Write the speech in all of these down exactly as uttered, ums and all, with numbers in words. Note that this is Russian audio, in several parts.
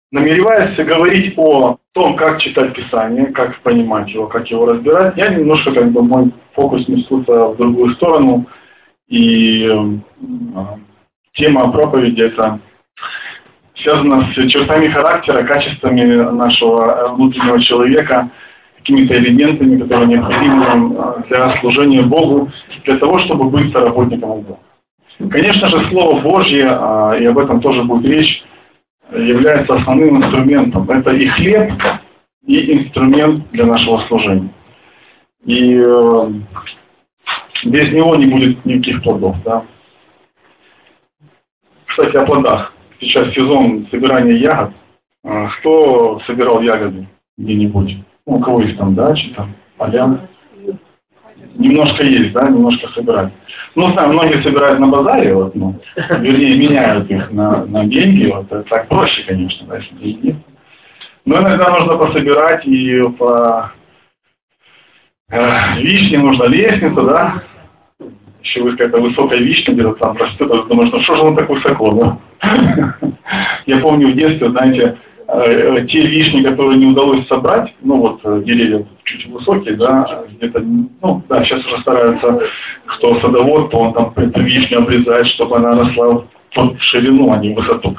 намереваясь говорить о том, как читать Писание, как понимать его, как его разбирать, я немножко, как бы, мой фокус несутся в другую сторону. И э, тема проповеди это связана с чертами характера, качествами нашего внутреннего человека, какими-то элементами, которые необходимы нам для служения Богу, для того, чтобы быть соработником Бога. Конечно же, Слово Божье, и об этом тоже будет речь, является основным инструментом. Это и хлеб, и инструмент для нашего служения. И э, без него не будет никаких плодов. Да? Кстати, о плодах. Сейчас сезон собирания ягод. Кто собирал ягоды где-нибудь? Ну, у кого есть там дачи, там, поля? Немножко есть, да, немножко собирать. Ну, знаю, многие собирают на базаре, вот, ну, вернее, меняют их на, на деньги, вот, это так проще, конечно, да, если деньги. Но иногда нужно пособирать, и по э, вишне нужна лестница, да. Еще вы какая-то высокая вишня где-то там растет, а думаешь, ну что же он так высоко, да? Я помню в детстве, знаете, те вишни, которые не удалось собрать, ну вот деревья чуть высокие, да, где-то, ну да, сейчас уже стараются, кто садовод, то он там эту вишню обрезает, чтобы она росла в ширину, а не в высоту.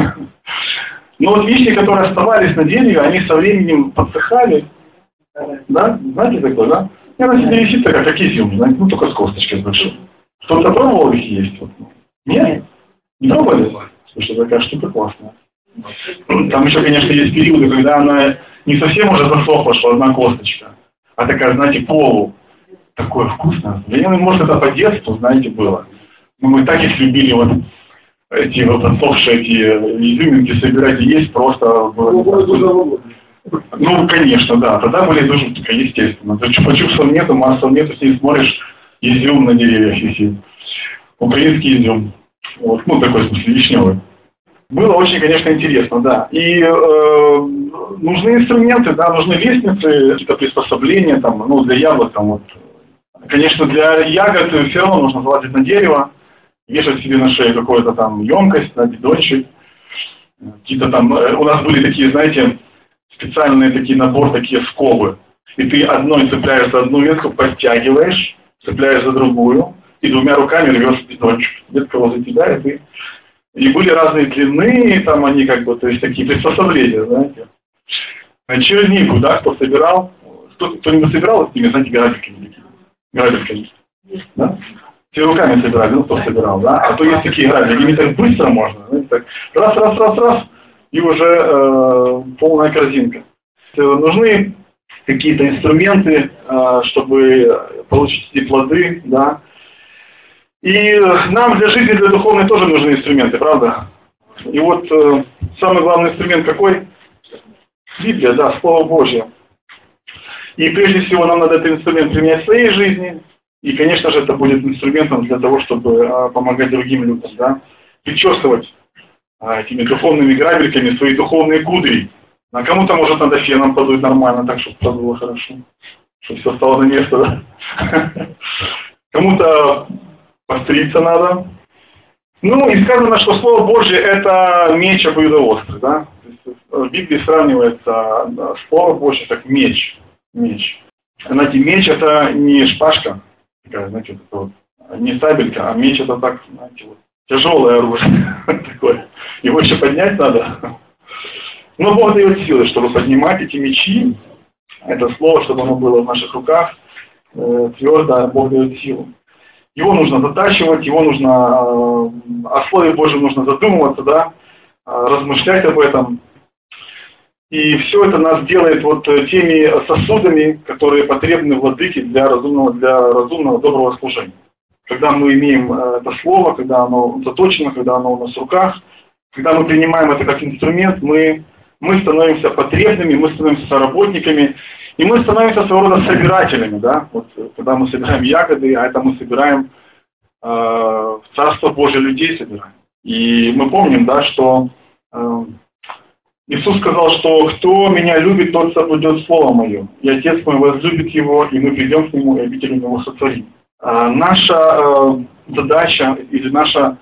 Но вот вишни, которые оставались на дереве, они со временем подсыхали, да, знаете такое, да? И она себе висит такая, как изюм, знаете, ну только с косточкой с большой. Кто-то пробовал их есть? Вот? Нет? Не пробовали? Слушай, такая штука классная. Там еще, конечно, есть периоды, когда она не совсем уже засохла, что одна косточка, а такая, знаете, полу. Такое вкусное. Да, может, это по детству, знаете, было. Но мы так их любили, вот эти вот отсохшие эти изюминки собирать и есть просто было. Ну, конечно, да. Тогда были тоже, естественно. Чупа-чупсов нету, маслов нету, с ней смотришь, изюм на деревьях висит. Украинский изюм. Вот, ну, такой, в смысле, вишневый. Было очень, конечно, интересно, да. И э, нужны инструменты, да, нужны лестницы, какие-то приспособления, там, ну, для яблок, там, вот. Конечно, для ягод все равно нужно залазить на дерево, вешать себе на шею какую-то там емкость, на бидончик. Какие-то там, у нас были такие, знаете, специальные такие набор, такие скобы. И ты одной цепляешь за одну ветку, подтягиваешь, цепляешь за другую, и двумя руками рвешь бидончик. Ветка возле тебя, и ты... И были разные длины, там они как бы, то есть такие приспособления, знаете. Чернику, да, кто собирал? Кто, кто-нибудь собирал с ними, знаете, грабельками такими? Грабельками. Да? Все руками собирали, ну кто собирал, да? А то есть такие грабельки, ими так быстро можно, знаете, так раз, раз, раз, раз, и уже э, полная корзинка. Нужны какие-то инструменты, э, чтобы получить эти плоды, да. И нам для жизни, для духовной тоже нужны инструменты, правда? И вот э, самый главный инструмент какой? Библия, да, Слово Божье. И прежде всего нам надо этот инструмент применять в своей жизни. И, конечно же, это будет инструментом для того, чтобы э, помогать другим людям, да? Причесывать э, этими духовными грабельками свои духовные кудри. А кому-то, может, надо феном подуть нормально, так, чтобы все было хорошо. Чтобы все стало на место, да? Кому-то постричься надо. Ну, и сказано, что Слово Божье это меч обоюдоострый, да? То есть в Библии сравнивается Слово Божье как меч. Меч. Знаете, меч это не шпажка, такая, знаете, вот, не сабелька, а меч это так, знаете, вот, тяжелое оружие такое. Его еще поднять надо. Но Бог дает силы, чтобы поднимать эти мечи. Это слово, чтобы оно было в наших руках твердо, Бог дает силу. Его нужно затачивать, его нужно, о Слове Божьем нужно задумываться, да, размышлять об этом. И все это нас делает вот теми сосудами, которые потребны владыке для разумного, для разумного, доброго служения. Когда мы имеем это Слово, когда оно заточено, когда оно у нас в руках, когда мы принимаем это как инструмент, мы, мы становимся потребными, мы становимся соработниками, и мы становимся своего рода собирателями, да, вот когда мы собираем ягоды, а это мы собираем э, в Царство Божие людей собираем. И мы помним, да, что э, Иисус сказал, что кто меня любит, тот соблюдет Слово Мое, и Отец мой возлюбит его, и мы придем к нему, и обитель у него сотворим. Э, наша э, задача или наша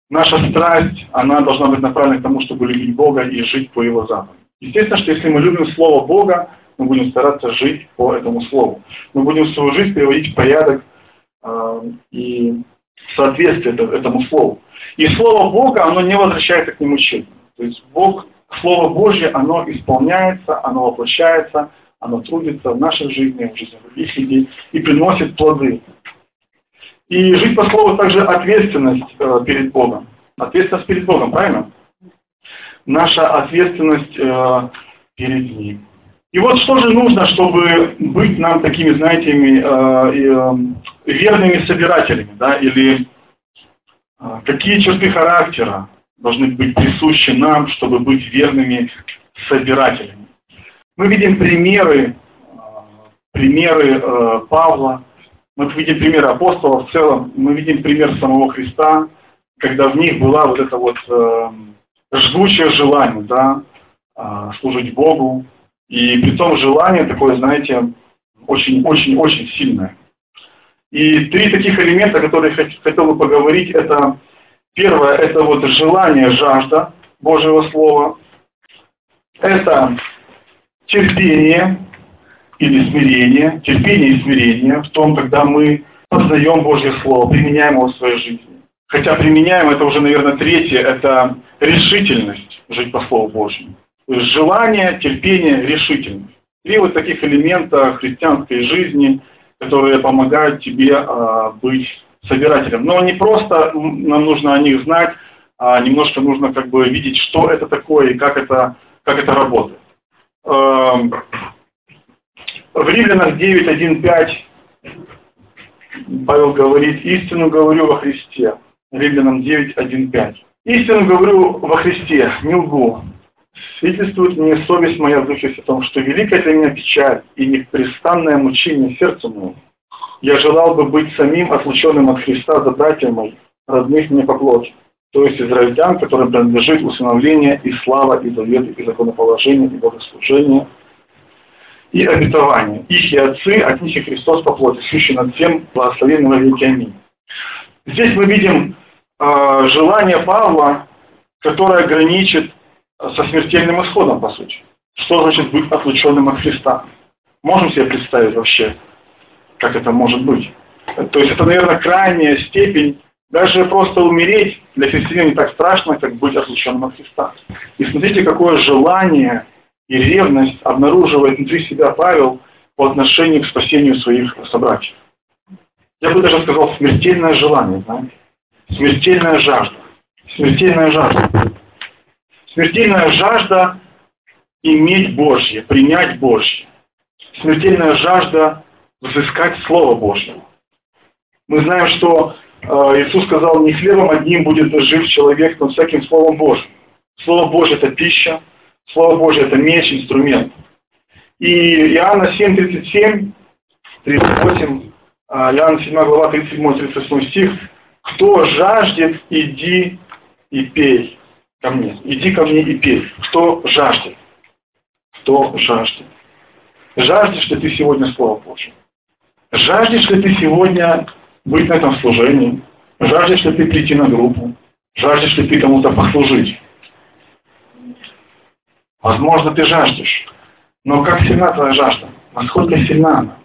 наша страсть, она должна быть направлена к тому, чтобы любить Бога и жить по Его заповедям. Естественно, что если мы любим Слово Бога, мы будем стараться жить по этому Слову. Мы будем свою жизнь приводить в порядок э, и в соответствие этому Слову. И Слово Бога, оно не возвращается к Нему тщетно. То есть Бог, Слово Божье, оно исполняется, оно воплощается, оно трудится в нашей жизни, в жизни других людей и приносит плоды. И жить по Слову также ответственность э, перед Богом. Ответственность перед Богом, правильно? Наша ответственность э, перед Ним. И вот что же нужно, чтобы быть нам такими, знаете, э, э, верными собирателями, да, или э, какие черты характера должны быть присущи нам, чтобы быть верными собирателями. Мы видим примеры, э, примеры э, Павла, мы видим примеры апостолов в целом, мы видим пример самого Христа, когда в них была вот это вот э, жгучее желание, да, э, служить Богу, и при том желание такое, знаете, очень-очень-очень сильное. И три таких элемента, которые я хотел бы поговорить, это первое, это вот желание, жажда Божьего Слова, это терпение, или смирение, терпение и смирение в том, когда мы познаем Божье Слово, применяем его в своей жизни. Хотя применяем, это уже, наверное, третье, это решительность жить по Слову Божьему. То есть желание, терпение, решительность. Три вот таких элемента христианской жизни, которые помогают тебе а, быть собирателем. Но не просто нам нужно о них знать, а немножко нужно как бы видеть, что это такое и как это, как это работает. В Римлянах девять, один, пять Павел говорит: «Истину говорю во Христе». Римлянам девять, один, пять. «Истину говорю во Христе, не лгу. Свидетельствует мне совесть моя в Духе Святом, что великая для меня печаль и непрестанное мучение сердцу моему. Я желал бы быть самим отлученным от Христа за братьев моих, родных мне по плоти, то есть израильтян, которым принадлежит усыновление и слава, и завет, и законоположение, и богослужение, и обетование. Их и отцы, от них и Христос по плоти, сущий над всем, благословенный во веки. Аминь». Здесь мы видим э, желание Павла, которое граничит со смертельным исходом, по сути. Что значит быть отлученным от Христа? Можем себе представить вообще, как это может быть? То есть это, наверное, крайняя степень. Даже просто умереть для христианина не так страшно, как быть отлученным от Христа. И смотрите, какое желание и ревность обнаруживает внутри себя Павел по отношению к спасению своих собратьев. Я бы даже сказал, смертельное желание, знаете? Смертельная жажда. Смертельная жажда. Смертельная жажда иметь Божье, принять Божье. Смертельная жажда взыскать Слово Божье. Мы знаем, что э, Иисус сказал: «Не хлебом одним будет жив человек, но всяким Словом Божьим». Слово Божье – это пища, Слово Божье – это меч, инструмент. И Иоанна семь, тридцать семь, тридцать восемь, Иоанна седьмая глава, тридцать седьмой тридцать восьмой стих: «Кто жаждет, иди и пей ко мне». Иди ко мне и пей. Кто жаждет? Кто жаждет? Жаждешь ли ты сегодня Слова Божьего? Жаждешь ли ты сегодня быть на этом служении? Жаждешь ли ты прийти на группу? Жаждешь ли ты кому-то послужить? Возможно, ты жаждешь. Но как сильна твоя жажда? Насколько сильна она?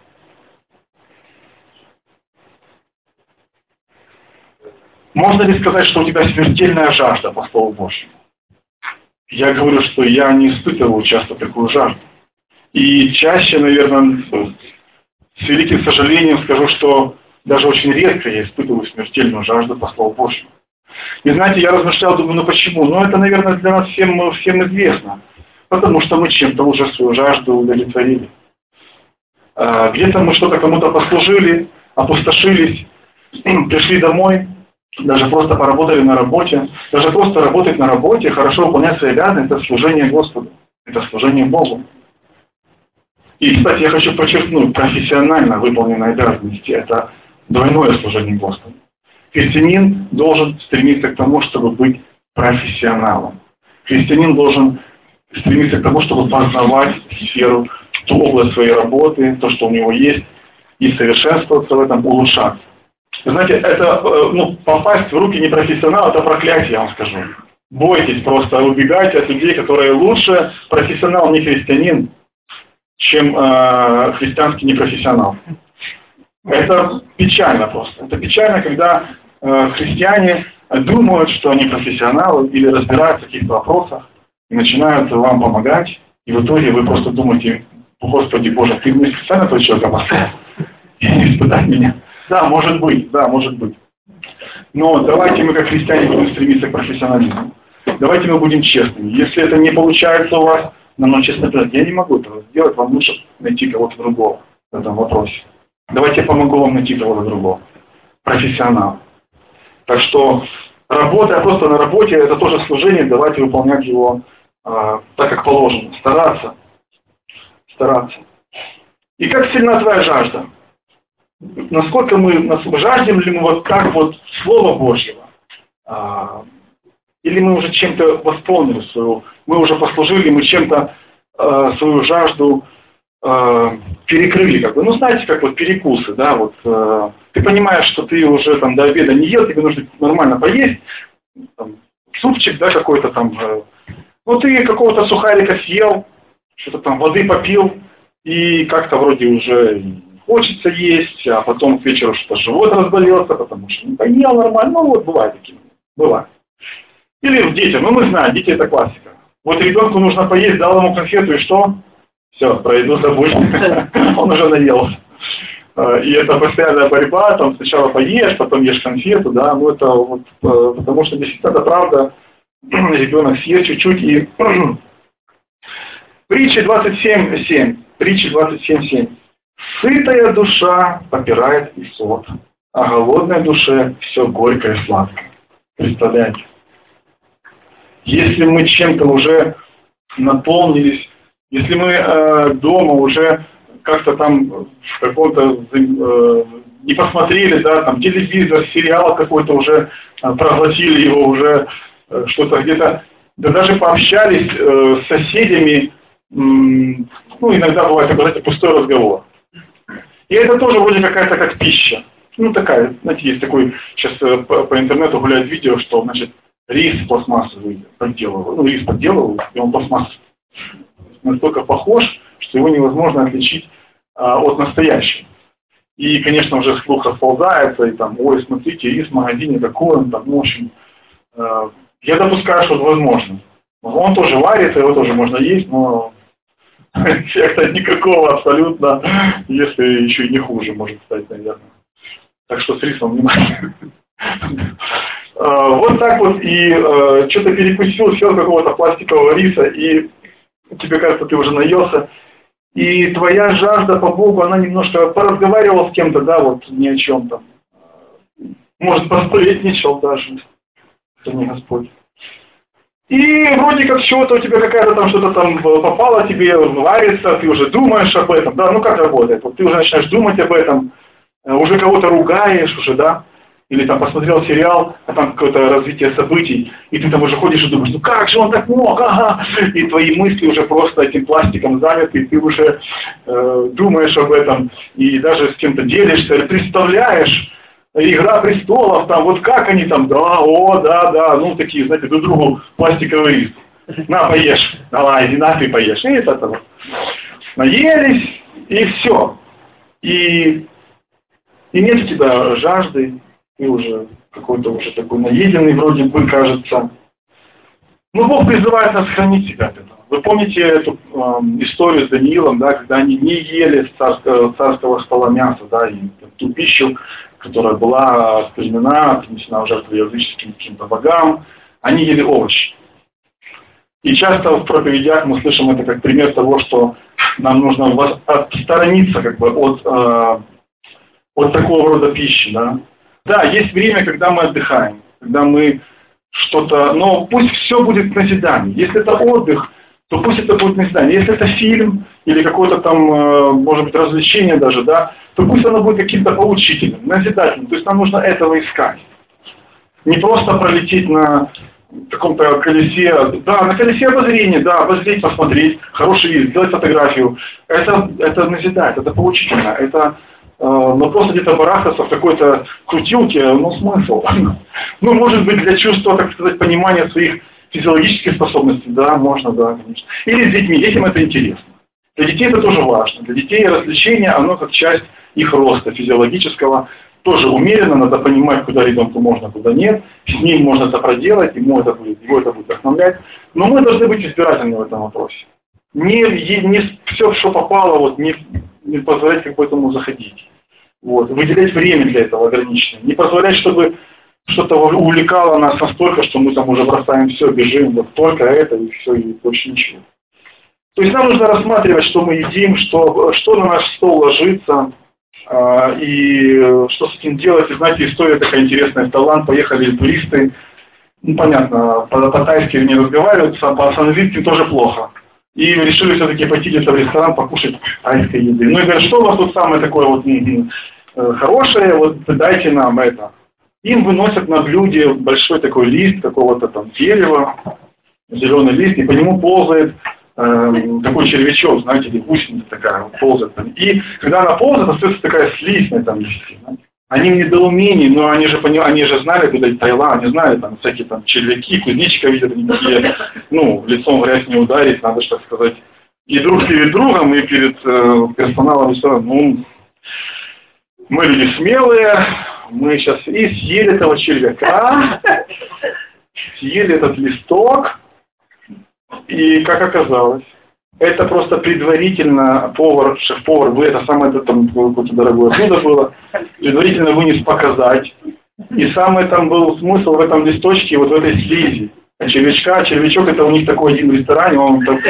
Можно ли сказать, что у тебя смертельная жажда по Слову Божьему? Я говорю, что я не испытываю часто такую жажду. И чаще, наверное, с великим сожалением скажу, что даже очень редко я испытываю смертельную жажду по Слову Божьему. И знаете, я размышлял, думаю, ну почему? Ну это, наверное, для нас всем, всем известно. Потому что мы чем-то уже свою жажду удовлетворили. А, где-то мы что-то кому-то послужили, опустошились, пришли домой, даже просто поработали на работе. Даже просто работать на работе, хорошо выполнять свои обязанности, это служение Господу, это служение Богу. И, кстати, я хочу подчеркнуть, профессионально выполненные обязанности – это двойное служение Господу. Христианин должен стремиться к тому, чтобы быть профессионалом. Христианин должен стремиться к тому, чтобы познавать сферу, ту область своей работы, то, что у него есть, и совершенствоваться в этом, улучшаться. Вы знаете, это, ну, попасть в руки непрофессионала, это проклятие, я вам скажу. Бойтесь просто, убегайте от людей, которые лучше профессионал, не христианин, чем э, христианский непрофессионал. Это печально просто. Это печально, когда э, христиане думают, что они профессионалы или разбираются в каких-то вопросах и начинают вам помогать, и в итоге вы просто думаете: Господи Боже, ты мне специально этого человека послал и испытать меня. Да, может быть, да, может быть. Но давайте мы как христиане будем стремиться к профессионализму. Давайте мы будем честными. Если это не получается у вас, нам нужно честно сказать: я не могу этого сделать, вам лучше найти кого-то другого в этом вопросе. Давайте я помогу вам найти кого-то другого. Профессионал. Так что, работая просто на работе, это тоже служение, давайте выполнять его э, так, как положено. Стараться. Стараться. И как сильна твоя жажда? Насколько мы, жаждем ли мы вот так вот Слова Божьего? А, или мы уже чем-то восполнили свою, мы уже послужили, мы чем-то э, свою жажду э, перекрыли, как бы. Ну, знаете, как вот перекусы, да, вот э, ты понимаешь, что ты уже там до обеда не ел, тебе нужно нормально поесть, там, супчик, да, какой-то там, э, ну, ты какого-то сухарика съел, что-то там воды попил, и как-то вроде уже хочется есть, а потом к вечеру что-то живот разболелся, потому что не поел нормально. Ну вот бывает такие, бывает. Или в детях, ну мы знаем, дети это классика. Вот ребенку нужно поесть, дал ему конфету и что? Все, про еду забудь, он уже наелся. И это постоянная борьба, там сначала поешь, потом ешь конфету, да, ну это вот, потому что действительно это правда, ребенок съест чуть-чуть и... Притча двадцать семь семь. Притча двадцать семь семь. Сытая душа попирает и сот, а голодной душе все горько и сладко. Представляете? Если мы чем-то уже наполнились, если мы э, дома уже как-то там в каком-то э, не посмотрели, да, там телевизор, сериал какой-то уже э, проглотили его уже, э, что-то где-то, да даже пообщались э, с соседями, ну, иногда бывает, как знаете, пустой разговор. И это тоже вроде какая-то как пища. Ну, такая, знаете, есть такой, сейчас по, по интернету гуляет видео, что, значит, рис пластмассовый подделывают. Ну, рис подделывают, и он пластмассовый. Настолько похож, что его невозможно отличить а, от настоящего. И, конечно, уже слух расползается, и там, ой, смотрите, рис в магазине такой, он там, в общем, э, я допускаю, что это возможно. Он тоже варится, его тоже можно есть, но эффекта никакого абсолютно, если еще и не хуже может стать, наверное. Так что с рисом внимание. Вот так вот, и что-то перекусил, съел какого-то пластикового риса, и тебе кажется, ты уже наелся, и твоя жажда по Богу, она немножко поразговаривала с кем-то, да, вот ни о чем там. Может, посплетничал даже, это не Господь. И вроде как чего-то у тебя какая-то там что-то там попало, тебе варится, ты уже думаешь об этом, да, ну как работает, вот ты уже начинаешь думать об этом, уже кого-то ругаешь уже, да, или там посмотрел сериал, а там какое-то развитие событий, и ты там уже ходишь и думаешь, ну как же он так мог, ага, и твои мысли уже просто этим пластиком заняты, и ты уже э, думаешь об этом, и даже с кем-то делишься, или представляешь, Игра престолов, там, вот как они там, да, о, да, да, ну, такие, знаете, друг другу пластиковый рис. На, поешь, давай, иди на, ты поешь. И это вот. Наелись, и все. И, и нет у тебя жажды, ты уже какой-то уже такой наеденный вроде бы, кажется. Ну, Бог призывает нас хранить себя от этого. Вы помните эту э, историю с Даниилом, да, когда они не ели с царского, царского стола мяса, да, и ту пищу, которая была осквернена, принесена в жертву языческим каким-то богам, они ели овощи. И часто в проповедях мы слышим это как пример того, что нам нужно отсторониться как бы от, э, от такого рода пищи. Да? Да, есть время, когда мы отдыхаем, когда мы что-то, но пусть все будет к назиданию. Если это отдых, то пусть это будет назидание. Если это фильм или какое-то там, может быть, развлечение даже, да, то пусть оно будет каким-то поучительным, назидательным. То есть нам нужно этого искать. Не просто пролететь на каком-то колесе, да, на колесе обозрения, да, обозреть, посмотреть, хороший вид, сделать фотографию. Это, это назидает, это поучительно, это но просто где-то барахтаться в какой-то крутилке, ну смысл. Ну, может быть, для чувства, так сказать, понимания своих физиологических способностей, да, можно, да, конечно. Или с детьми, детям это интересно. Для детей это тоже важно. Для детей развлечение, оно как часть их роста физиологического, тоже умеренно, надо понимать, куда ребенку можно, куда нет. С ним можно это проделать, ему это будет, его это будет вдохновлять. Но мы должны быть избирательны в этом вопросе. Не, не все, что попало, вот, не, не позволять как бы этому заходить. Вот. Выделять время для этого ограниченное. Не позволять, чтобы что-то увлекало нас настолько, что мы там уже бросаем все, бежим, вот только это и все, и больше ничего. То есть нам нужно рассматривать, что мы едим, что, что на наш стол ложится, э, и что с этим делать. И знаете, история такая интересная. В Таиланд поехали туристы, ну понятно, по-тайски не разговаривают, по-санскритски тоже плохо. И решили все-таки пойти где-то в ресторан покушать тайской еды. Ну и говорят, что у вас тут самое такое вот хорошее, вот дайте нам это. Им выносят на блюде большой такой лист какого-то там дерева, зеленый лист, и по нему ползает э, такой червячок, знаете, или гусеница такая, ползает там. И когда она ползает, остается такая слизь на этом листе. Знаете. Они в недоумении, но они же, они же знали, куда Таиланд, они знали, там всякие там червяки, кузнечика видят, они такие, ну, лицом в грязь не ударить, надо, так сказать, и друг перед другом, и перед э, персоналом ресторана. Ну, мы люди смелые, мы сейчас и съели этого червяка, съели этот листок, и как оказалось, это просто предварительно повар, шеф-повар, вы это самое это там какое-то дорогое блюдо было, предварительно вынес показать. И самый там был смысл в этом листочке, вот в этой слизи. А червячка, червячок это у них такой один в ресторане, он так,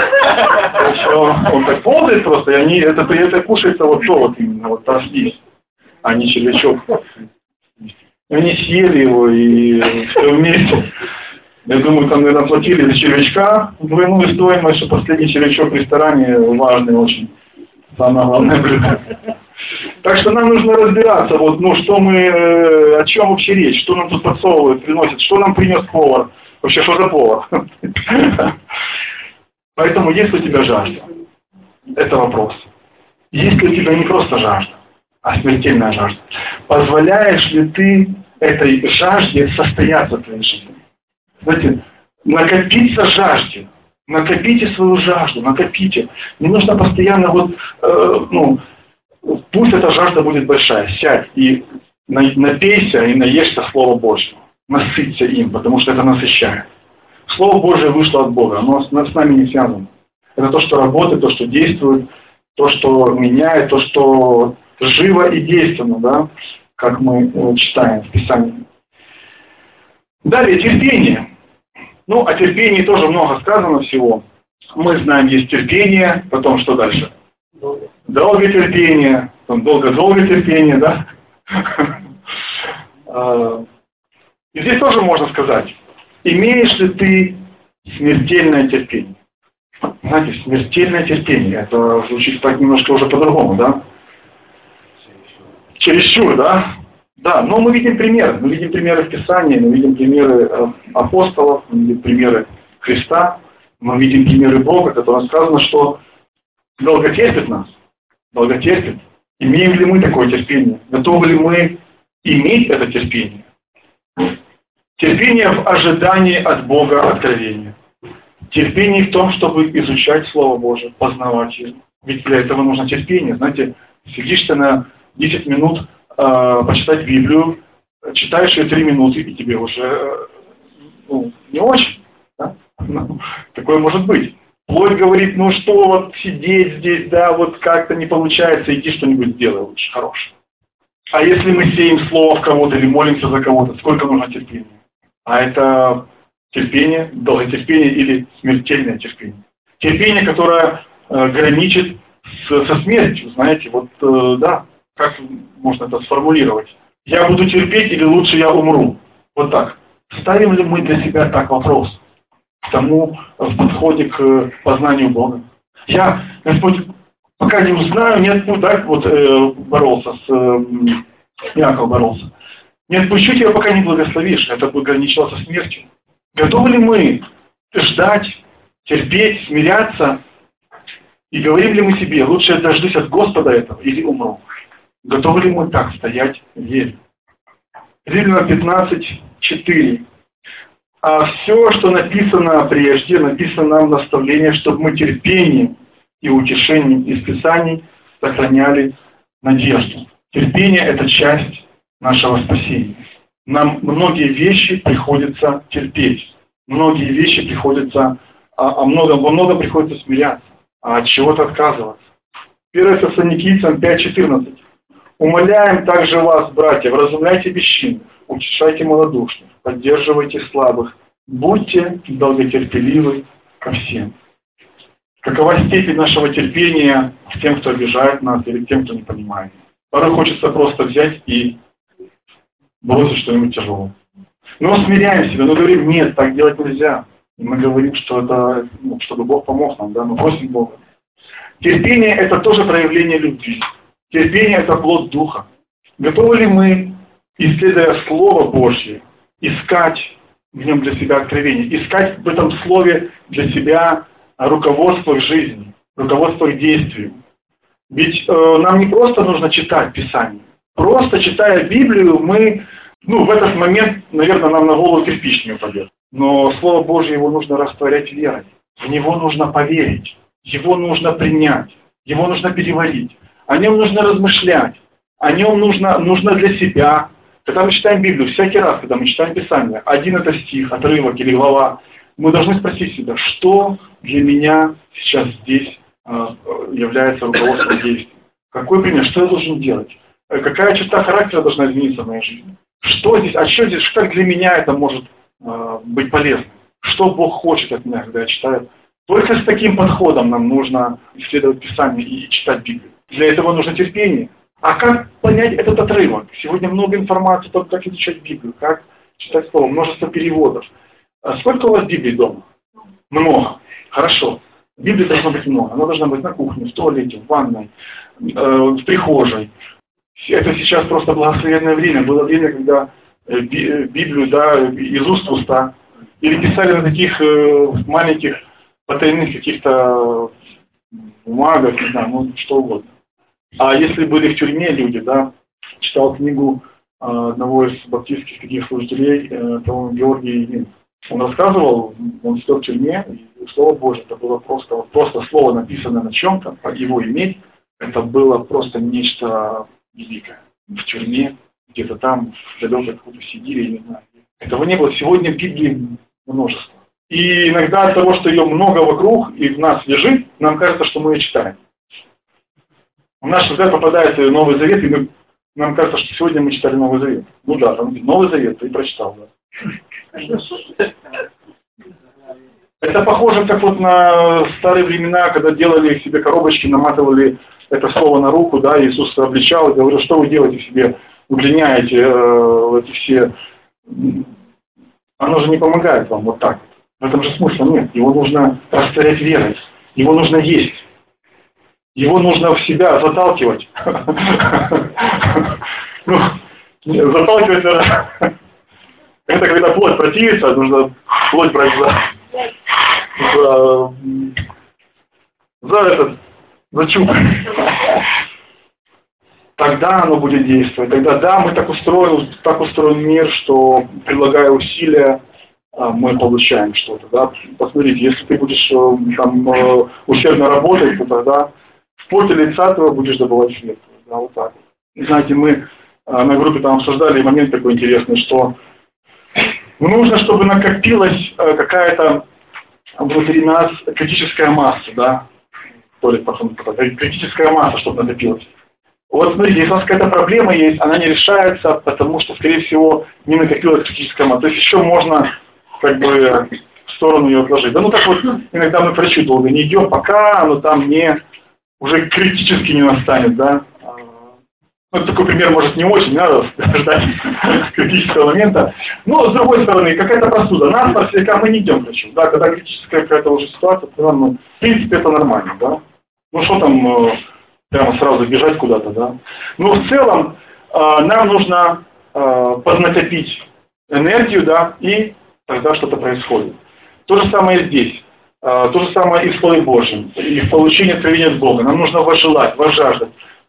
он так ползает просто, и они, это, это кушается вот то вот именно, вот та слизь, а не червячок. Они съели его и все вместе. Я думаю, там, наверное, платили за червячка двойную стоимость, что последний червячок в ресторане важный очень. Самое главное блюдо. Так что нам нужно разбираться, вот, ну, что мы, о чем вообще речь, что нам тут подсовывают, приносят, что нам принес повар, вообще, что за повар. Поэтому, есть ли у тебя жажда? Это вопрос. Есть ли у тебя не просто жажда, а смертельная жажда? Позволяешь ли ты этой жажде состояться в твоей жизни? Знаете, накопиться жажде, накопите свою жажду, накопите. Не нужно постоянно вот, э, ну, пусть эта жажда будет большая, сядь и напейся и наешься Слова Божьего, насыться им, потому что это насыщает. Слово Божие вышло от Бога, оно с нами не связано. Это то, что работает, то, что действует, то, что меняет, то, что живо и действенно, да, как мы э, читаем в Писании. Далее, терпение. Ну, о терпении тоже много сказано всего. Мы знаем, есть терпение, потом что дальше? Долгое терпение, потом долго-долгое терпение, да? И здесь тоже можно сказать, имеешь ли ты смертельное терпение? Знаете, смертельное терпение, это звучит так немножко уже по-другому, да? Чересчур, да? Да, но мы видим примеры. Мы видим примеры в Писании, мы видим примеры апостолов, мы видим примеры Христа, мы видим примеры Бога, которым сказано, что долго терпит нас, долго терпит. Имеем ли мы такое терпение? Готовы ли мы иметь это терпение? Терпение в ожидании от Бога откровения. Терпение в том, чтобы изучать Слово Божие, познавать его. Ведь для этого нужно терпение. Знаете, сидишь ты на десять минут, почитать Библию, читаешь ее три минуты, и тебе уже ну, не очень. Да? Ну, такое может быть. Плоть говорит, ну что, вот сидеть здесь, да, вот как-то не получается, иди что-нибудь сделай лучше, хорошее. А если мы сеем слово в кого-то или молимся за кого-то, сколько нужно терпения? А это терпение, долготерпение или смертельное терпение. Терпение, которое э, граничит с, со смертью, знаете, вот, э, да. Как можно это сформулировать? Я буду терпеть или лучше я умру? Вот так. Ставим ли мы для себя так вопрос к тому в подходе к познанию Бога? Я, Господь, пока не узнаю, не отпущу, да, вот э, боролся с, э, Иаков боролся. Не отпущу тебя, пока не благословишь. Это бы ограничило со смертью. Готовы ли мы ждать, терпеть, смиряться? И говорим ли мы себе, лучше я дождусь от Господа этого или умру? Готовы ли мы так стоять в вере? Римлянам пятнадцать, четыре. А все, что написано прежде, написано нам в наставление, чтобы мы терпением и утешением из Писаний сохраняли надежду. Терпение – это часть нашего спасения. Нам многие вещи приходится терпеть. Многие вещи приходится, а, а много, во многом приходится смиряться, а от чего-то отказываться. первое Фессалоникийцам пять четырнадцать. «Умоляем также вас, братья, вразумляйте бесчинных, утешайте малодушных, поддерживайте слабых, будьте долготерпеливы ко всем». Какова степень нашего терпения к тем, кто обижает нас, или к тем, кто не понимает? Порой хочется просто взять и бросить что-нибудь тяжелое. Но мы смиряем себя, но говорим, нет, так делать нельзя. И мы говорим, что это, ну, чтобы Бог помог нам, да, мы просим Бога. Терпение – это тоже проявление любви. Терпение – это плод Духа. Готовы ли мы, исследуя Слово Божье, искать в нем для себя откровение, искать в этом Слове для себя руководство к жизни, руководство к действию? Ведь э, нам не просто нужно читать Писание. Просто читая Библию, мы, ну, в этот момент, наверное, нам на голову кирпич не упадет. Но Слово Божье, его нужно растворять верой. В него нужно поверить. Его нужно принять. Его нужно переварить. О нем нужно размышлять. О нем нужно, нужно для себя. Когда мы читаем Библию, всякий раз, когда мы читаем Писание, один это стих, отрывок или глава, мы должны спросить себя, что для меня сейчас здесь э, является руководством действий. Какой пример? Что я должен делать? Какая черта характера должна измениться в моей жизни? Что здесь? А что здесь? Как для меня это может э, быть полезно? Что Бог хочет от меня, когда я читаю? Только с таким подходом нам нужно исследовать Писание и читать Библию. Для этого нужно терпение. А как понять этот отрывок? Сегодня много информации о том, как изучать Библию, как читать Слово, множество переводов. А сколько у вас Библий дома? Много. Хорошо. Библии должно быть много. Она должна быть на кухне, в туалете, в ванной, э, в прихожей. Это сейчас просто благословенное время. Было время, когда Библию, да, из уст в уста. Или писали на таких э, маленьких потайных каких-то бумагах, не знаю, ну что угодно. А если были в тюрьме люди, да, читал книгу э, одного из баптистских таких служителей, э, того Георгий Нин. Он рассказывал, он сидел в тюрьме, и Слово Божье, это было просто, вот просто слово, написанное на чем-то, его иметь, это было просто нечто великое. В тюрьме, где-то там, в далекой откуда Сибири, я не знаю. Этого не было. Сегодня в Библии множество. И иногда от того, что ее много вокруг и в нас лежит, нам кажется, что мы ее читаем. В наш взгляд попадает Новый Завет, и мы, нам кажется, что сегодня мы читали Новый Завет. Ну да, там Новый Завет, ты прочитал, да. Это похоже, как вот на старые времена, когда делали себе коробочки, наматывали это слово на руку, да, Иисус обличал и говорил, что вы делаете себе, удлиняете э, эти все... Оно же не помогает вам вот так. В этом же смысла нет. Его нужно растворять верой. Его нужно есть. Его нужно в себя заталкивать. Заталкивать это когда плоть противится, нужно плоть брать за, за, за этот, за чуб. Тогда оно будет действовать. Тогда да, мы так устроен, так устроен мир, что предлагая усилия, мы получаем что-то. Да? Посмотрите, если ты будешь там усердно работать, то тогда в поте лица твоего будешь добывать хлеб. Да, вот так. Знаете, мы на группе там обсуждали момент такой интересный, что нужно, чтобы накопилась какая-то внутри нас критическая масса, да? То ли потом, критическая масса, чтобы накопилась. Вот смотрите, если у нас какая-то проблема есть, она не решается, потому что, скорее всего, не накопилась критическая масса. То есть еще можно как бы в сторону ее отложить. Да ну так вот, иногда мы к врачу долго не идем, пока оно там не уже критически не настанет, да. Ну, такой пример, может, не очень, надо ждать критического момента. Но, с другой стороны, какая-то простуда. Нас, наверняка, мы не идем к врачу. Да, когда критическая какая-то уже ситуация, то, ну, в принципе, это нормально, да. Ну, что там, прямо сразу бежать куда-то, да. Но в целом, нам нужно поднакопить энергию, да, и тогда что-то происходит. То же самое здесь. То же самое и в Слове Божьем, и в получении откровения от Бога. Нам нужно возжелать, возжаждать.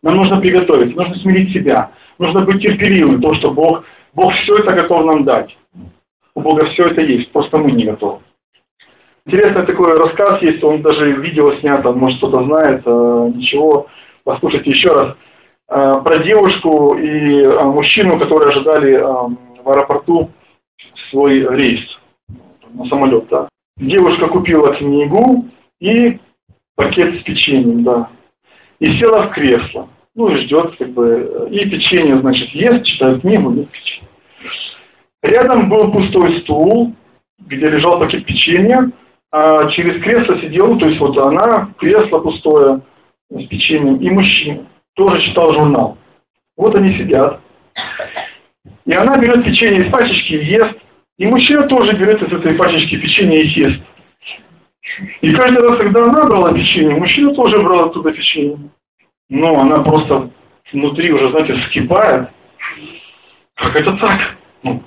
Нам нужно приготовиться, нужно смирить себя, нужно быть терпеливым, то, что Бог, Бог все это готов нам дать. У Бога все это есть, просто мы не готовы. Интересный такой рассказ есть, он даже видео снято, может кто-то знает, ничего, послушайте еще раз. Про девушку и мужчину, которые ожидали в аэропорту свой рейс на самолет. Да. Девушка купила книгу и пакет с печеньем, да, и села в кресло. Ну и ждет, как бы, и печенье, значит, ест, читает книгу, ест печенье. Рядом был пустой стул, где лежал пакет печенья, а через кресло сидел, то есть вот она, кресло пустое с печеньем, и мужчина тоже читал журнал. Вот они сидят. И она берет печенье из пачечки и ест. И мужчина тоже берет из этой пачечки печенье и ест. И каждый раз, когда она брала печенье, мужчина тоже брал оттуда печенье. Но она просто внутри уже, знаете, вскипает. Как это так? Ну,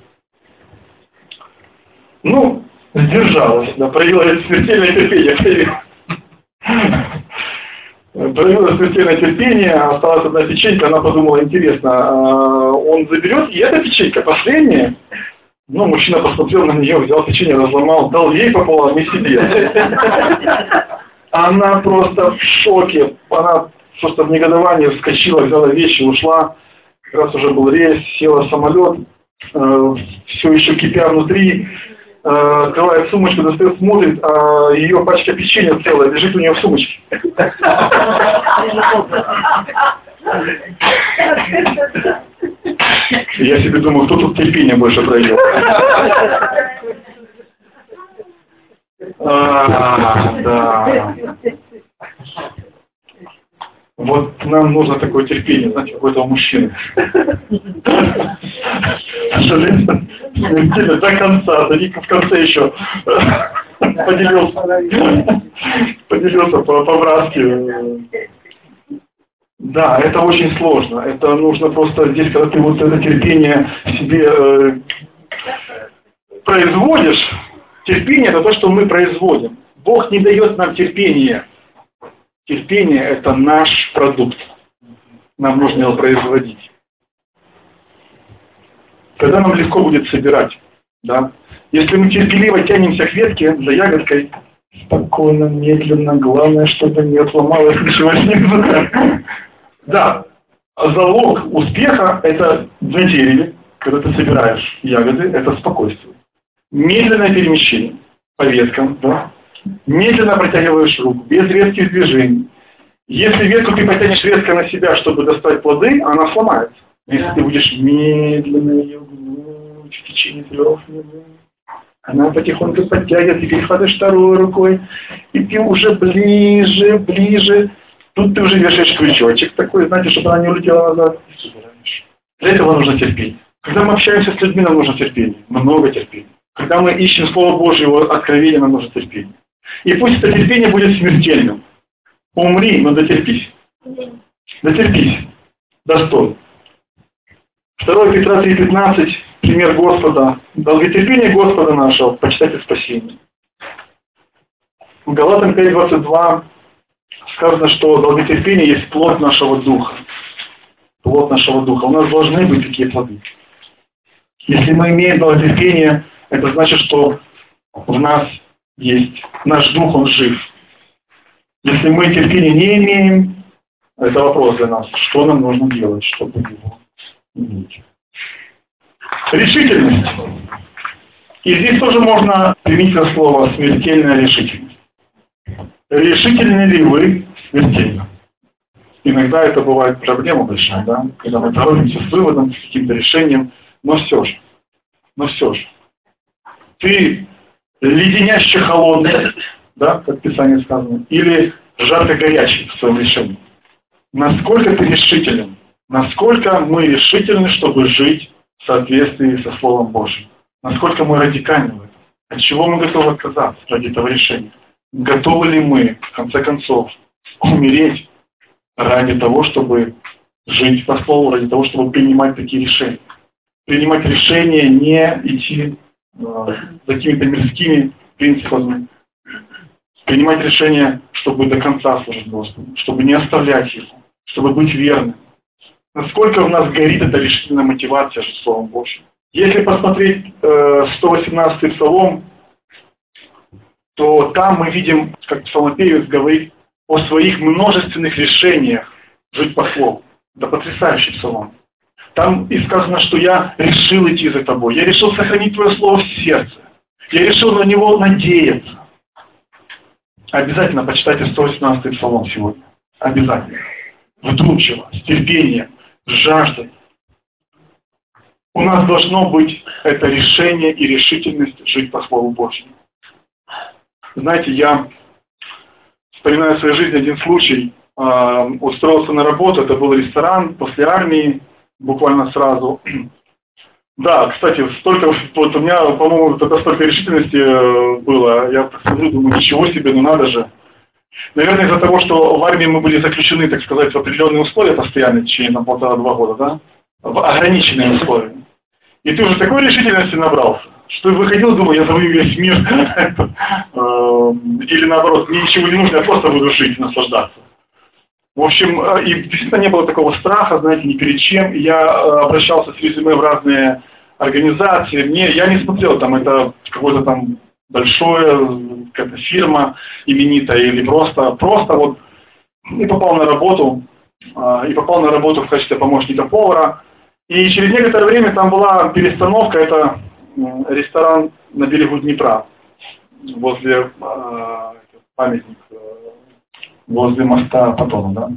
ну сдержалась, да, проявила смертельное терпение. Проявила смертельное терпение, осталась одна печенька, она подумала, интересно, он заберет, и эта печенька последняя? Ну, мужчина посмотрел на нее, взял печенье, разломал, дал ей пополам и себе. Она просто в шоке, она просто в негодовании вскочила, взяла вещи, ушла, как раз уже был рейс, села в самолет, э, все еще кипя внутри, э, открывает сумочку, достает, смотрит, а ее пачка печенья целая лежит у нее в сумочке. Я себе думаю, кто тут терпение больше проявил. А, да. Вот нам нужно такое терпение, знаете, у этого мужчины. Смертельно до конца, да не в конце еще поделился, поделился по-братски. Да, это очень сложно. Это нужно просто здесь, когда ты вот это терпение себе э, производишь, терпение это то, что мы производим. Бог не дает нам терпение. Терпение это наш продукт. Нам нужно его производить. Когда нам легко будет собирать, да? Если мы терпеливо тянемся к ветке за ягодкой, спокойно, медленно, главное, чтобы не отломалось ничего снизу. Да, залог успеха это на дереве, когда ты собираешь ягоды, это спокойствие. Медленное перемещение по веткам, да? Медленно протягиваешь руку, без резких движений. Если ветку ты потянешь резко на себя, чтобы достать плоды, она сломается. Если ты будешь медленно ее гнуть в течение трех минут, она потихоньку подтягивает, и перехватываешь второй рукой, и ты уже ближе, ближе. Тут ты уже вешаешь крючочек такой, знаете, чтобы она не улетела назад. Для этого нужно терпение. Когда мы общаемся с людьми, нам нужно терпение. Много терпения. Когда мы ищем Слово Божье, его откровение, нам нужно терпение. И пусть это терпение будет смертельным. Умри, но дотерпись. Дотерпись. Достойно. второе Петра три пятнадцать, пример Господа. Долготерпение Господа нашего, почитайте спасение. В Галатам пять двадцать два сказано, что долготерпение есть плод нашего духа. Плод нашего духа. У нас должны быть такие плоды. Если мы имеем долготерпение, это значит, что в нас есть наш дух, он жив. Если мы терпения не имеем, это вопрос для нас. Что нам нужно делать, чтобы его иметь? Решительность. И здесь тоже можно применить это слово смертельная решительность. Решительны ли вы смертельно? Иногда это бывает проблема большая, да? Когда мы торопимся с выводом, с каким-то решением, но все же, но все же. Ты леденяще холодный, да, как в Писании сказано, или жарко горячий в своем решении. Насколько ты решителен? Насколько мы решительны, чтобы жить в соответствии со Словом Божьим? Насколько мы радикальны в этом? От чего мы готовы отказаться ради этого решения? Готовы ли мы, в конце концов, умереть ради того, чтобы жить по Слову, ради того, чтобы принимать такие решения? Принимать решения, не идти э, за какими-то мирскими принципами. Принимать решения, чтобы до конца служить Господу, чтобы не оставлять его, чтобы быть верным. Насколько в нас горит эта решительная мотивация жить Словом Божьим. Если посмотреть э, сто восемнадцатый Псалом, то там мы видим, как псалмопевец говорит о своих множественных решениях жить по Слову. Это потрясающий псалом. Там и сказано, что я решил идти за тобой, я решил сохранить твое слово в сердце, я решил на него надеяться. Обязательно почитайте сто восемнадцатый Псалом сегодня. Обязательно. Вдумчиво, с терпением, с жаждой. У нас должно быть это решение и решительность жить по Слову Божьему. Знаете, я вспоминаю в своей жизни один случай. Э, устроился на работу, это был ресторан после армии, буквально сразу. Да, кстати, столько, вот у меня, по-моему, тогда столько решительности было. Я так смотрю, думаю, ничего себе, ну надо же. Наверное, из-за того, что в армии мы были заключены, так сказать, в определенные условия постоянно, в течение на полтора-два года, да? В ограниченные условия. И ты уже такой решительности набрался, что выходил, думаю, я завоюю весь мир. Или наоборот, мне ничего не нужно, я просто буду жить, наслаждаться. В общем, и действительно не было такого страха, знаете, ни перед чем. Я обращался с резюме в разные организации. Мне, я не смотрел, там это какое-то там большое, какая-то фирма именитая или просто, просто вот, и попал на работу, и попал на работу в качестве помощника повара. И через некоторое время там была перестановка, это ресторан на берегу Днепра, возле э, памятник, э, возле моста Патона, да.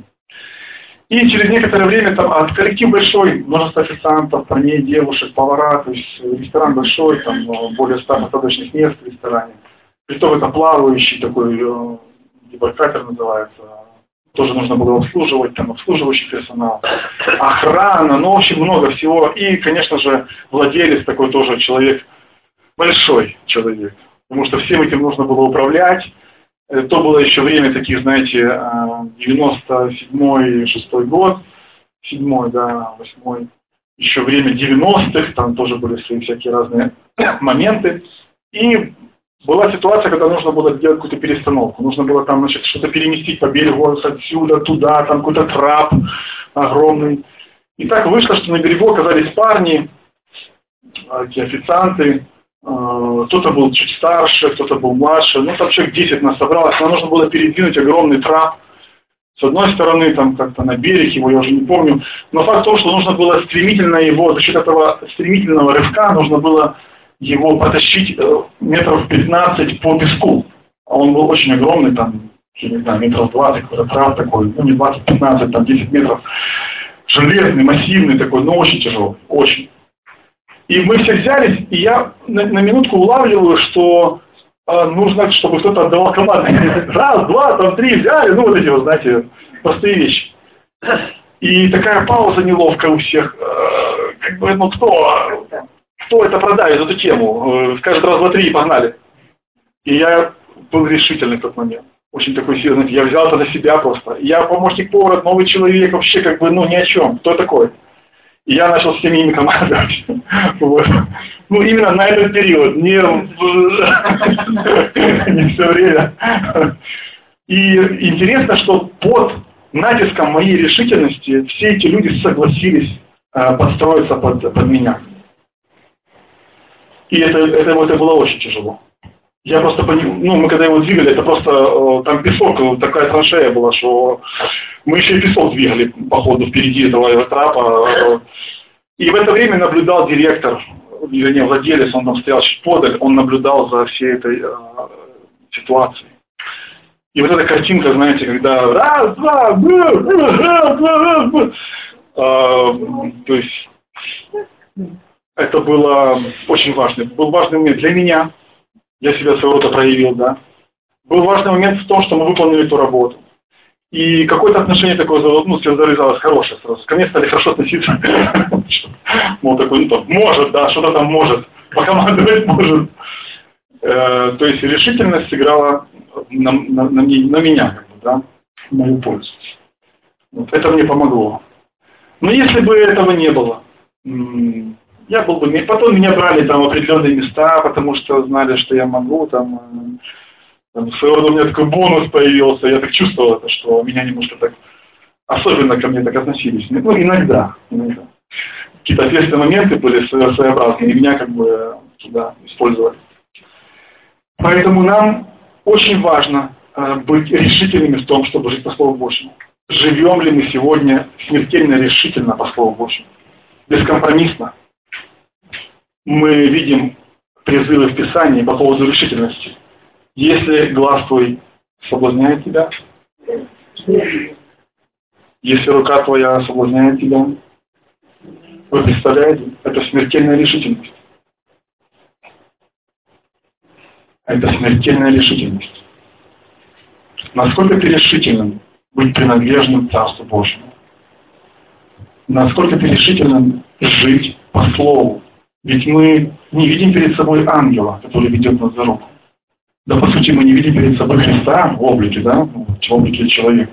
И через некоторое время там от коллектив большой, множество официантов, парней, девушек, повара, то есть ресторан большой, там более ста посадочных мест в ресторане. Притом это плавающий такой, дебаркатер называется, тоже нужно было обслуживать, там обслуживающий персонал, охрана, ну в общем много всего. И, конечно же, владелец такой тоже человек, большой человек, потому что всем этим нужно было управлять. То было еще время таких, знаете, девяносто седьмой, шестой год, седьмой, да, восьмой, еще время девяностых, там тоже были свои всякие разные моменты. И была ситуация, когда нужно было сделать какую-то перестановку. Нужно было там, значит, что-то переместить по берегу отсюда, туда, там какой-то трап огромный. И так вышло, что на берегу оказались парни, эти официанты. Кто-то был чуть старше, кто-то был младше. Ну, там человек десять нас собралось. Нам нужно было передвинуть огромный трап. С одной стороны, там как-то на берег его, я уже не помню. Но факт в том, что нужно было стремительно его, за счет этого стремительного рывка, нужно было его потащить метров пятнадцать по песку. А он был очень огромный, там, я не знаю, метров двадцать, какой-то трап такой, ну не двадцать, пятнадцать, там десять метров. Железный, массивный такой, но очень тяжелый, очень. И мы все взялись, и я на, на минутку улавливаю, что э, нужно, чтобы кто-то отдавал команды. Раз, два, там три взяли, ну вот эти вот, знаете, простые вещи. И такая пауза неловкая у всех. Э, как бы, ну кто, кто это продавит, эту тему? Э, скажет раз, два, три и погнали. И я был решительный в тот момент. Очень такой сильный, знаете, я взял это на себя просто. Я помощник повара, новый человек, вообще как бы, ну ни о чем. Кто такой? И я начал с теми ими командовать. Вот. Ну, именно на этот период, не, не все время. И интересно, что под натиском моей решительности все эти люди согласились э, подстроиться под, под меня. И это, это, это было очень тяжело. Я просто, ну, мы когда его двигали, это просто, э, там песок, такая траншея была, что мы еще и песок двигали, по ходу, впереди этого трапа. И в это время наблюдал директор, вернее, владелец, он там стоял чуть подаль, он наблюдал за всей этой э, ситуацией. И вот эта картинка, знаете, когда раз, два, то есть это было очень важно. Был важный момент для меня. Я себя своего рода проявил, да. Был важный момент в том, что мы выполнили эту работу. И какое-то отношение такое, ну, завязалось хорошее сразу. Ко мне стали хорошо относиться. Мол, такой, ну, там, может, да, что-то там может. Покомандовать может. Э, то есть решительность сыграла на, на, на, на меня, как бы, да, в мою пользу. Вот, это мне помогло. Но если бы этого не было, я был бы... Потом меня брали там в определенные места, потому что знали, что я могу, там... там своего рода у меня такой бонус появился, я так чувствовал это, что меня немножко так особенно ко мне так относились. Ну, иногда. иногда. Какие-то ответственные моменты были своеобразные, и меня как бы туда использовали. Поэтому нам очень важно э, быть решительными в том, чтобы жить по Слову Божьему. Живем ли мы сегодня смертельно решительно по Слову Божьему? Бескомпромиссно. Мы видим призывы в Писании по поводу решительности. Если глаз твой соблазняет тебя, если рука твоя соблазняет тебя, вы представляете, это смертельная решительность. Это смертельная решительность. Насколько ты решителен быть принадлежным Царству Божьему? Насколько ты решителен жить по Слову? Ведь мы не видим перед собой ангела, который ведет нас за руку. Да, по сути, мы не видим перед собой Христа в облике, да, в облике человека.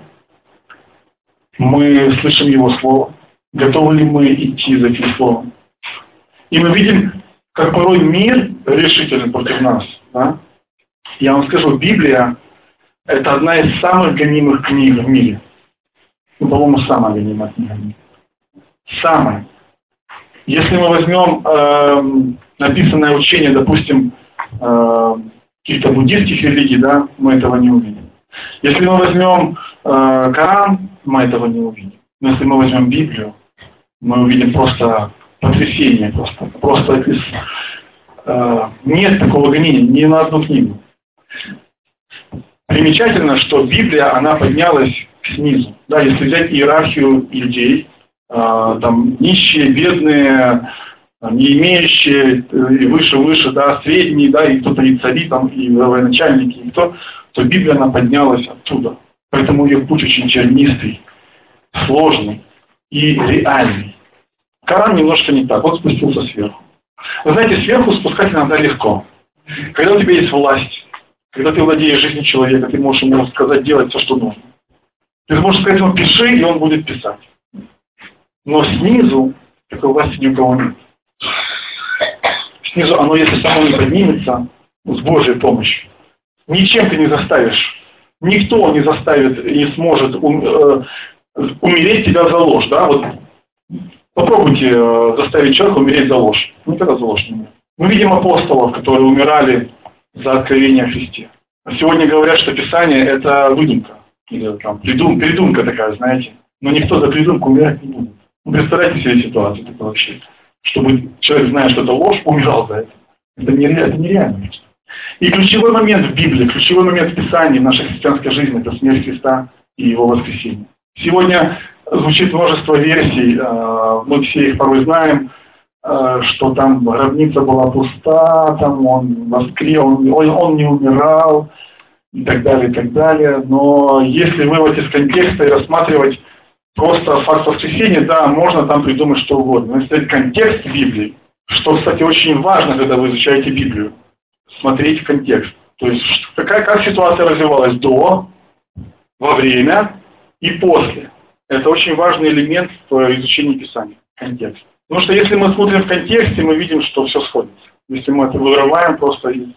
Мы слышим Его Слово. Готовы ли мы идти за этим Словом? И мы видим, как порой мир решителен против нас. Да? Я вам скажу, Библия – это одна из самых гонимых книг в мире. Ну, по-моему, самая гонимая книга в мире. Самая. Если мы возьмем э, написанное учение, допустим, э, каких-то буддийских религий, да, мы этого не увидим. Если мы возьмем э, Коран, мы этого не увидим. Но если мы возьмем Библию, мы увидим просто потрясение, просто, просто из, э, нет такого гонения ни на одну книгу. Примечательно, что Библия, она поднялась снизу. Да, если взять иерархию людей, э, там нищие, бедные, не имеющие, и выше-выше, да, средние, да, и кто-то и цари, там, и военачальники, и кто, то Библия, она поднялась оттуда. Поэтому ее путь очень чернистый, сложный и реальный. Коран немножко не так, он спустился сверху. Вы знаете, сверху спускать иногда легко. Когда у тебя есть власть, когда ты владеешь жизнью человека, ты можешь ему сказать, делать все, что нужно. Ты можешь сказать ему, пиши, и он будет писать. Но снизу такой власти ни у кого нет. Снизу оно, если само не поднимется, с Божьей помощью, ничем ты не заставишь. Никто не заставит и не сможет ум, э, умереть тебя за ложь. Да? Вот попробуйте э, заставить человека умереть за ложь. Никогда за ложь не умрет. Мы видим апостолов, которые умирали за откровение о Христе. А сегодня говорят, что Писание – это выдумка. Или там, придум, придумка такая, знаете. Но никто за придумку умирать не будет. Ну, представляете себе ситуацию такую вообще. Чтобы человек, зная, что это ложь, умирал за это. Это нереально. Это нереально. И ключевой момент в Библии, ключевой момент в Писании, в нашей христианской жизни – это смерть Христа и Его воскресение. Сегодня звучит множество версий, мы все их порой знаем, что там гробница была пуста, там он воскрес, он, он, он не умирал, и так далее, и так далее. Но если выводить из контекста и рассматривать просто факт воскресения, да, можно там придумать что угодно. Но если это контекст Библии, что, кстати, очень важно, когда вы изучаете Библию, смотреть в контекст. То есть, какая, как ситуация развивалась до, во время и после. Это очень важный элемент в изучении Писания. Контекст. Потому что если мы смотрим в контексте, мы видим, что все сходится. Если мы это вырываем просто из,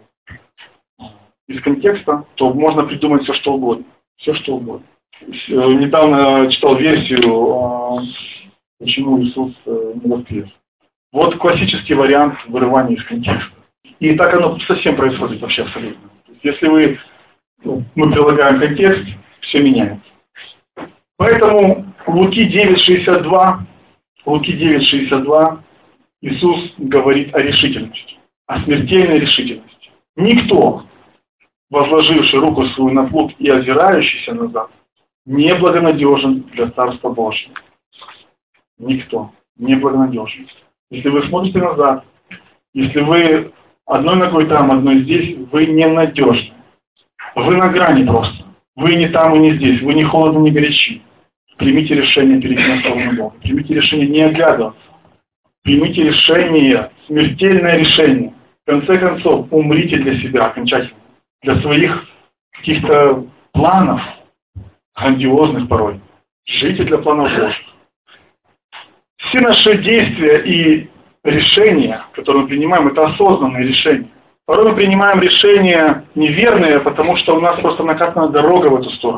из контекста, то можно придумать все, что угодно. Все, что угодно. Недавно читал версию, почему Иисус не воскрес. Вот классический вариант вырывания из контекста. И так оно совсем происходит вообще абсолютно. Если вы, ну, мы прилагаем контекст, все меняется. Поэтому Луки девять шестьдесят два, Луки девять шестьдесят два Иисус говорит о решительности, о смертельной решительности. Никто, возложивший руку свою на плуг и озирающийся назад, не благонадежен для Царства Божьего. Никто не благонадежен. Если вы смотрите назад, если вы одной ногой там, одной здесь, вы ненадежны. Вы на грани просто. Вы не там и не здесь. Вы не холодны, не горячи. Примите решение перейти на сторону Бога. Примите решение не оглядываться. Примите решение, смертельное решение. В конце концов, умрите для себя окончательно. Для своих каких-то планов, грандиозных порой. Живите для планов Божьих. Все наши действия и решения, которые мы принимаем, это осознанные решения. Порой мы принимаем решения неверные, потому что у нас просто накатана дорога в эту сторону.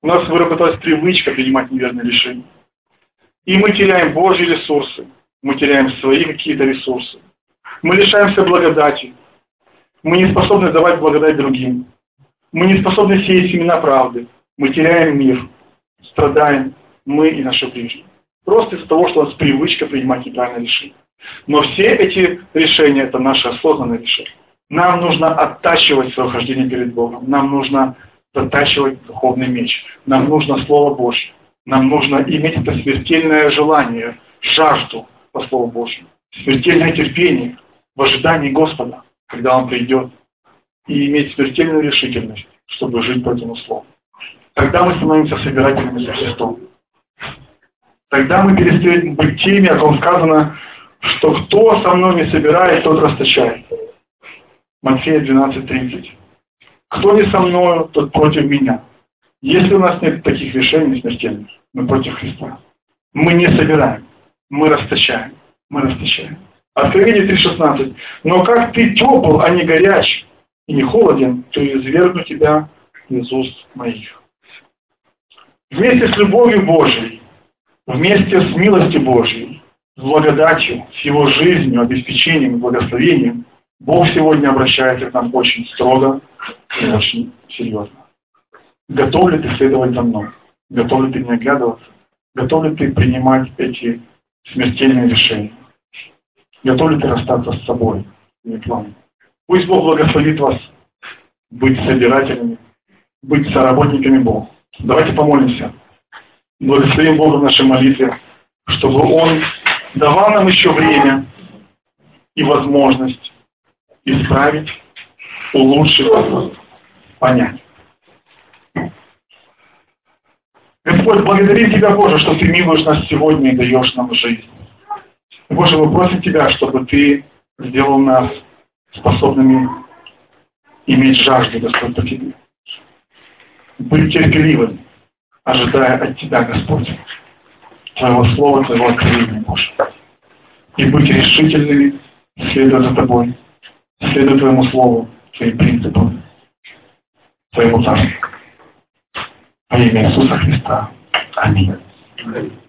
У нас выработалась привычка принимать неверные решения. И мы теряем Божьи ресурсы, мы теряем свои какие-то ресурсы. Мы лишаемся благодати. Мы не способны давать благодать другим. Мы не способны сеять семена правды. Мы теряем мир, страдаем мы и наши ближние. Просто из-за того, что у нас привычка принимать неправильные решения. Но все эти решения – это наши осознанные решения. Нам нужно оттачивать свое хождение перед Богом. Нам нужно затачивать духовный меч. Нам нужно Слово Божье. Нам нужно иметь это смертельное желание, жажду по Слову Божьему. Смертельное терпение в ожидании Господа, когда Он придет. И иметь смертельную решительность, чтобы жить по этому Слову. Тогда мы становимся собирателями за Христом. Тогда мы перестаем быть теми, о ком сказано, что кто со мной не собирает, тот расточает. Матфея двенадцать тридцать. Кто не со мною, тот против меня. Если у нас нет таких решений смертельных, мы против Христа. Мы не собираем, мы расточаем. Мы расточаем. Откровение три шестнадцать. Но как ты тепл, а не горяч, и не холоден, то извергну тебя из уст моих. Вместе с любовью Божией, вместе с милостью Божией, с благодатью, с Его жизнью, обеспечением и благословением, Бог сегодня обращается к нам очень строго и очень серьезно. Готов ли ты следовать за мной? Готов ли ты не оглядываться? Готов ли ты принимать эти смертельные решения? Готов ли ты расстаться с собой и планом? Пусть Бог благословит вас быть собирателями, быть соработниками Бога. Давайте помолимся. Благословим Бога в нашей молитве, чтобы Он давал нам еще время и возможность исправить, улучшить, понять. Господь, благодарим Тебя, Боже, что Ты милуешь нас сегодня и даешь нам жизнь. Боже, мы просим Тебя, чтобы Ты сделал нас способными иметь жажду, Господь, по Тебе. Быть терпеливым, ожидая от Тебя, Господь, Твоего Слова, Твоего откровения, Боже. И быть решительными, следуя за Тобой, следуя Твоему Слову, Твоим принципам, Твоему Царству. Во имя Иисуса Христа. Аминь.